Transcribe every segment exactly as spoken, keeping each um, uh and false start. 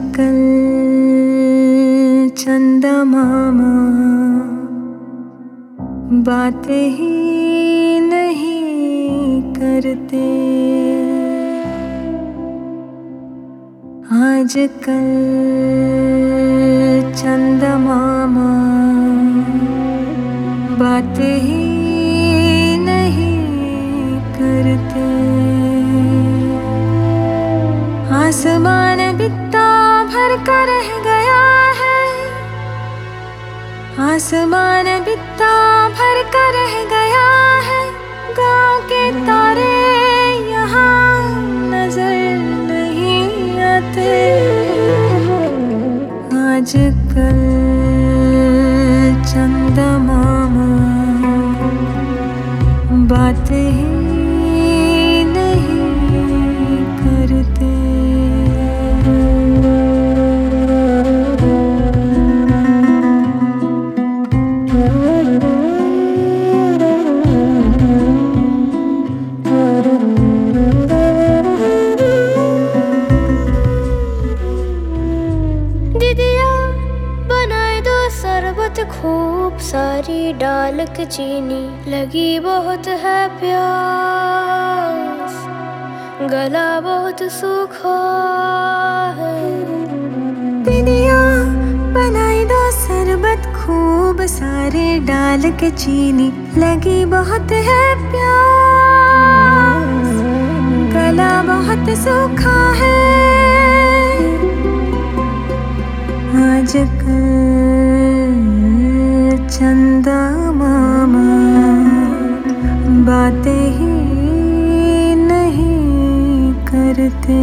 आजकल चंदा मामा बातें ही नहीं करते। आजकल चंदा मामा बातें ही नहीं करते। आसमान बित्ता भर कर रह गया है, आसमान बित्ता भर कर रह गया है। गाँव के तारे यहाँ नजर नहीं आते। आजकल चंदा मामा बातें ही नहीं करते। दीदिया बनाए दो शरबत खूब सारी डाल के चीनी, लगी बहुत है प्यास, गला बहुत सूखा है। दीदिया बनाई दो शरबत खूब सारे डाल के चीनी, लगी बहुत है प्यास, गला बहुत सूखा है। आजकल चंदा मामा बातें ही नहीं करते।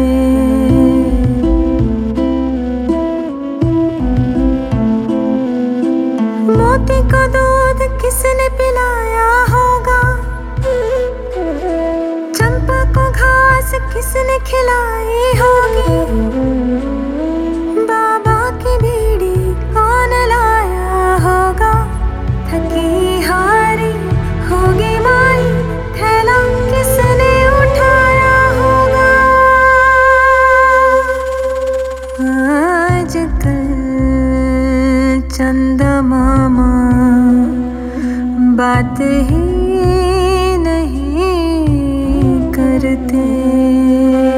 मोती को दूध किसने पिलाया होगा, चंपा को घास किसने खिलाई होगी, बाबा की बीड़ी कौन लाया होगा, थकी हारी होगी माई थैला किसने उठाया होगा। आजकल चंदा मामा बातें ही नहीं करते।